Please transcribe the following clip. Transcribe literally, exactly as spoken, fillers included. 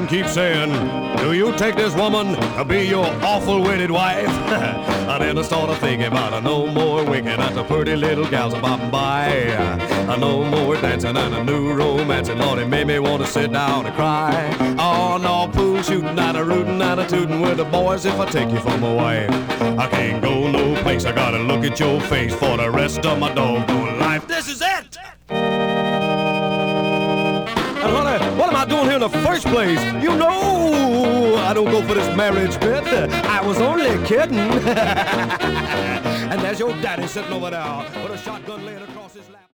man keeps saying, do you take this woman to be your awful wedded wife? And then I started thinking about a no more winking at the pretty little gals bobbing by. A no more dancing and a new romance, and Lord, it made me want to sit down and cry. Oh, no, pool shooting and a rootin' and a tootin' with the boys if I take you for my wife. I can't go no place, I gotta look at your face for the rest of my doggone life. This is it! And honey, what am I doing here in the first place? You know I don't go for this marriage bit. I was only kidding. And there's your daddy sitting over there with a shotgun laying across his lap.